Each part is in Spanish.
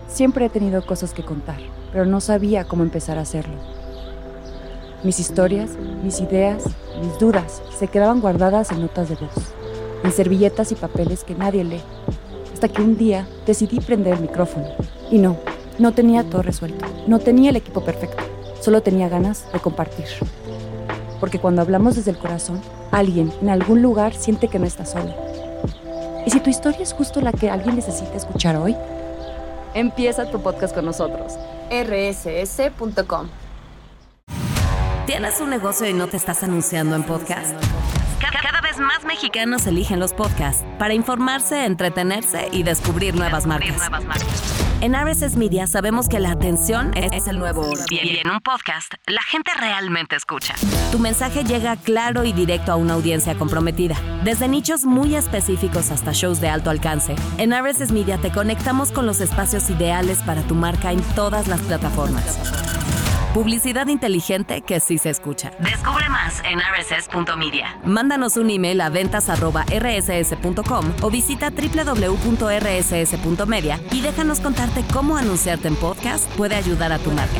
Siempre he tenido cosas que contar, pero no sabía cómo empezar a hacerlo. Mis historias, mis ideas, mis dudas se quedaban guardadas en notas de voz, en servilletas y papeles que nadie lee, hasta que un día decidí prender el micrófono. Y no tenía todo resuelto, no tenía el equipo perfecto, solo tenía ganas de compartir. Porque cuando hablamos desde el corazón, alguien en algún lugar siente que no está solo. ¿Y si tu historia es justo la que alguien necesita escuchar hoy? Empieza tu podcast con nosotros. rss.com. ¿Tienes un negocio y no te estás anunciando en podcast? Cada vez más mexicanos eligen los podcasts para informarse, entretenerse y descubrir nuevas marcas. En RSS Media sabemos que la atención es el nuevo oro. Y en un podcast, la gente realmente escucha. Tu mensaje llega claro y directo a una audiencia comprometida. Desde nichos muy específicos hasta shows de alto alcance, en RSS Media te conectamos con los espacios ideales para tu marca en todas las plataformas. Publicidad inteligente que sí se escucha. Descubre más en rss.media. Mándanos un email a ventas@rss.com o visita www.rss.media y déjanos contarte cómo anunciarte en podcast puede ayudar a tu marca.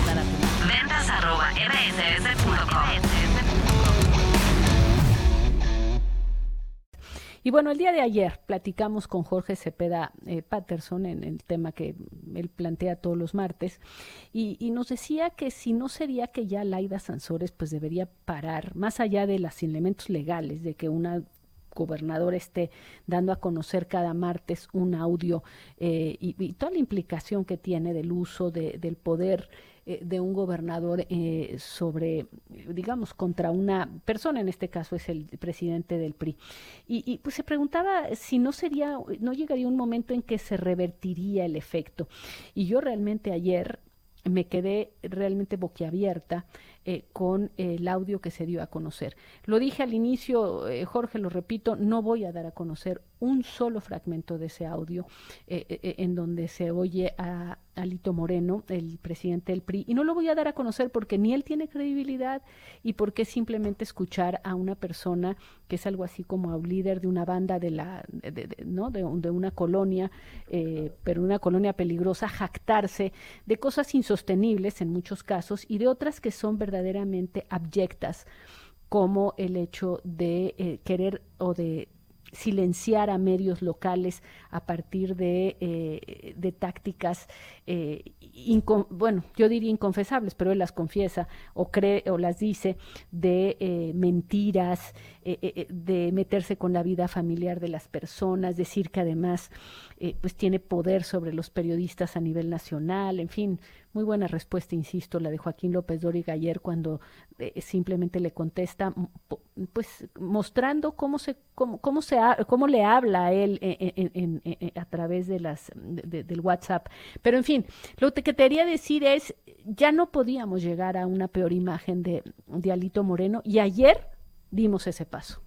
ventas@rss.com. Y bueno, el día de ayer platicamos con Jorge Cepeda Patterson en el tema que él plantea todos los martes y nos decía que si no sería que ya Laida Sansores pues debería parar, más allá de los elementos legales, de que una gobernadora esté dando a conocer cada martes un audio y toda la implicación que tiene del uso del poder de un gobernador sobre, digamos, contra una persona, en este caso es el presidente del PRI. Y pues se preguntaba si no llegaría un momento en que se revertiría el efecto. Y yo realmente ayer me quedé realmente boquiabierta con el audio que se dio a conocer. Lo dije al inicio, Jorge, lo repito, no voy a dar a conocer un solo fragmento de ese audio en donde se oye a Alito Moreno, el presidente del PRI, y no lo voy a dar a conocer porque ni él tiene credibilidad y porque simplemente escuchar a una persona que es algo así como a un líder de una banda de una colonia, pero una colonia peligrosa, jactarse de cosas insostenibles en muchos casos y de otras que son verdaderamente abyectas, como el hecho de querer o de silenciar a medios locales a partir de tácticas, yo diría inconfesables, pero él las confiesa o cree o las dice, de mentiras, de meterse con la vida familiar de las personas, decir que además pues tiene poder sobre los periodistas a nivel nacional, en fin. Muy buena respuesta, insisto, la de Joaquín López Dóriga ayer cuando simplemente le contesta, pues mostrando cómo le habla a él a través de del WhatsApp. Pero en fin, lo que te quería decir es, ya no podíamos llegar a una peor imagen de Alito Moreno y ayer dimos ese paso.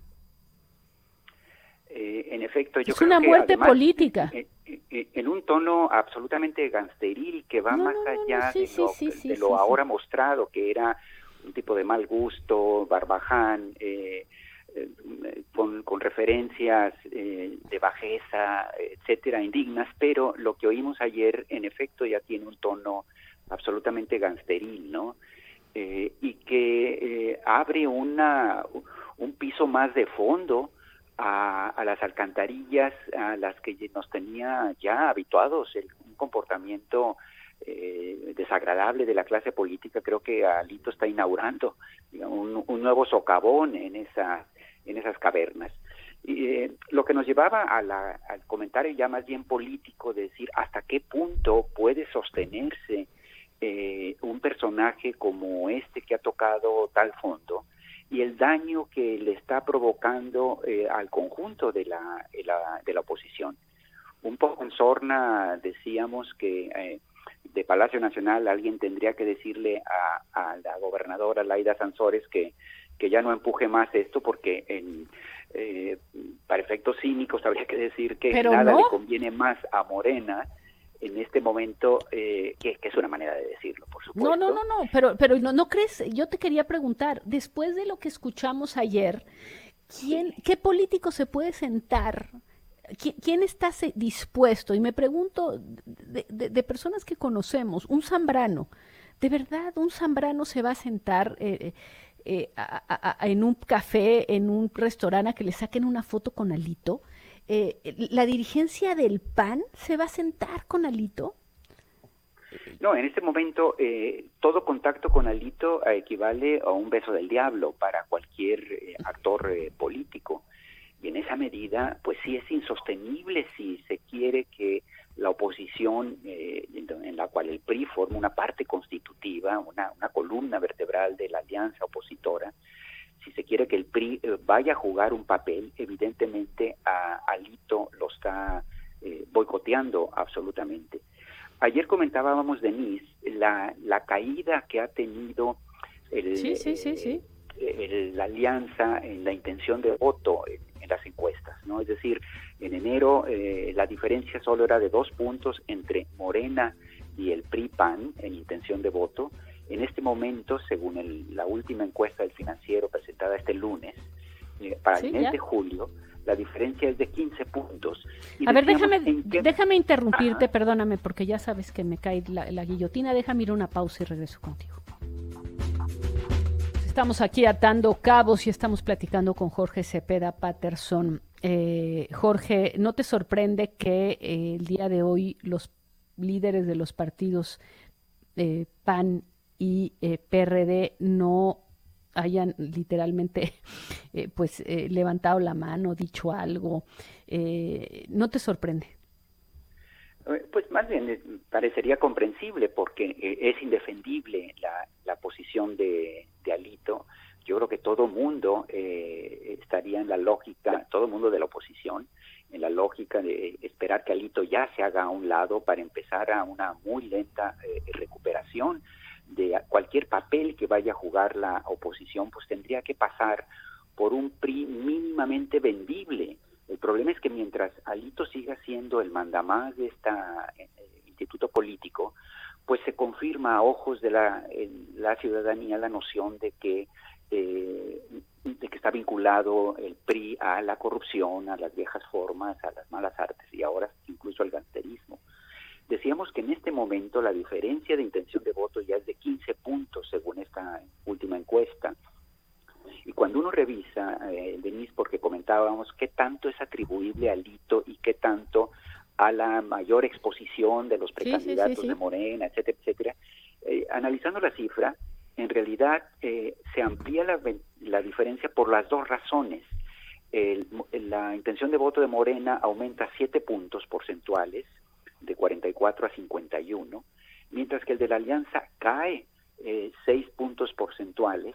En efecto, yo es creo una que muerte además, política. En un tono absolutamente gangsteril que va más allá de lo ahora mostrado, que era un tipo de mal gusto, barbaján, con referencias de bajeza, etcétera, indignas, pero lo que oímos ayer, en efecto, ya tiene un tono absolutamente gangsteril, ¿no? Y que abre un piso más de fondo a las alcantarillas a las que nos tenía ya habituados, un comportamiento desagradable de la clase política. Creo que Alito está inaugurando, digamos, un nuevo socavón en esas cavernas. Y lo que nos llevaba al comentario ya más bien político, de decir hasta qué punto puede sostenerse un personaje como este que ha tocado tal fondo, y el daño que le está provocando al conjunto de la oposición. Un poco en sorna decíamos que de Palacio Nacional alguien tendría que decirle a la gobernadora Laida Sansores que ya no empuje más esto, porque para efectos cínicos habría que decir que pero nada no le conviene más a Morena en este momento, que es una manera de decirlo, por supuesto. No, pero no crees, yo te quería preguntar, después de lo que escuchamos ayer, ¿qué político se puede sentar ¿quién está dispuesto? Y me pregunto, de personas que conocemos, un Zambrano, ¿de verdad un Zambrano se va a sentar en un café, en un restaurante, a que le saquen una foto con Alito? ¿La dirigencia del PAN se va a sentar con Alito? No, en este momento todo contacto con Alito equivale a un beso del diablo para cualquier actor político. Y en esa medida, pues sí es insostenible si se quiere que la oposición, en la cual el PRI forma una parte constitutiva, una columna vertebral de la alianza opositora, si se quiere que el PRI vaya a jugar un papel, evidentemente a Alito lo está boicoteando absolutamente. Ayer comentábamos, Denise, la caída que ha tenido la alianza en la intención de voto en las encuestas, ¿no? Es decir, en enero la diferencia solo era de 2 puntos entre Morena y el PRI-PAN en intención de voto. En este momento, según la última encuesta del Financiero presentada este lunes, para el mes de julio, la diferencia es de 15 puntos. Y a ver, déjame interrumpirte, perdóname, porque ya sabes que me cae la guillotina. Déjame ir a una pausa y regreso contigo. Estamos aquí atando cabos y estamos platicando con Jorge Cepeda Patterson. Jorge, ¿no te sorprende que el día de hoy los líderes de los partidos PAN y PRD no hayan literalmente levantado la mano, dicho algo? ¿No te sorprende? Pues más bien parecería comprensible, porque es indefendible la posición de Alito. Yo creo que todo mundo estaría en la lógica, todo mundo de la oposición, en la lógica de esperar que Alito ya se haga a un lado para empezar a una muy lenta recuperación de cualquier papel que vaya a jugar la oposición. Pues tendría que pasar por un PRI mínimamente vendible. El problema es que mientras Alito siga siendo el mandamás de este instituto político, pues se confirma a ojos de la ciudadanía la noción de que está vinculado el PRI a la corrupción, a las viejas formas, a las malas artes y ahora incluso al gangsterismo. Decíamos que en este momento la diferencia de intención de voto ya es de 15 puntos según esta última encuesta. Y cuando uno revisa, Denise, porque comentábamos qué tanto es atribuible a Alito y qué tanto a la mayor exposición de los precandidatos de Morena, etcétera, etcétera, analizando la cifra, en realidad se amplía la diferencia por las 2 razones. La intención de voto de Morena aumenta 7 puntos porcentuales, de 44 a 51, mientras que el de la alianza cae 6 puntos porcentuales.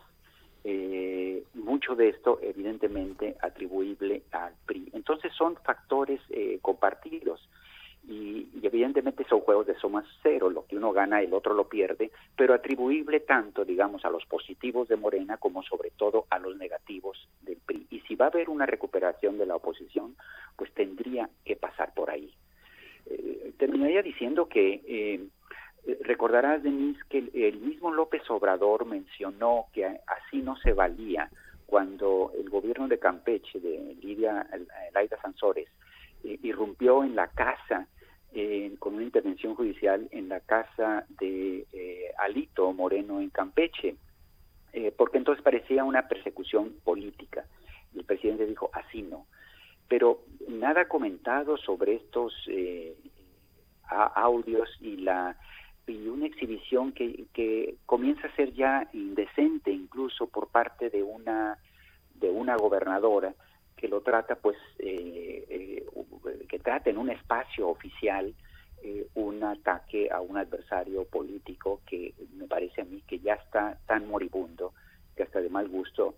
Mucho de esto evidentemente atribuible al PRI. Entonces son factores compartidos y evidentemente son juegos de suma cero, lo que uno gana el otro lo pierde, pero atribuible tanto, digamos, a los positivos de Morena como sobre todo a los negativos del PRI. Y si va a haber una recuperación de la oposición, pues tendría que pasar por ahí. Terminaría diciendo que recordarás, Denise, que el mismo López Obrador mencionó que así no se valía cuando el gobierno de Campeche, de Laida Sansores, irrumpió en la casa con una intervención judicial en la casa de Alito Moreno en Campeche, porque entonces parecía una persecución política. Y el presidente dijo, así no. Pero nada comentado sobre estos audios y una exhibición que comienza a ser ya indecente incluso por parte de una gobernadora que lo trata que trata en un espacio oficial un ataque a un adversario político que me parece a mí que ya está tan moribundo que hasta de mal gusto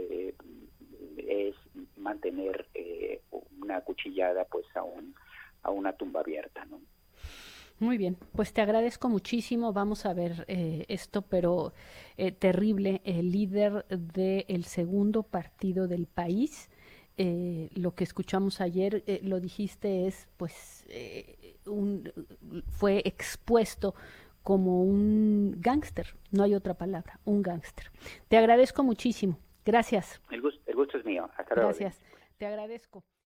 es mantener una cuchillada pues a una tumba abierta, ¿no? Muy bien, pues te agradezco muchísimo. Vamos a ver esto, pero terrible. El líder del segundo partido del país, lo que escuchamos ayer, lo dijiste, es fue expuesto como un gángster, no hay otra palabra, un gángster. Te agradezco muchísimo. Gracias. El gusto es mío. Hasta luego. Gracias. Te agradezco.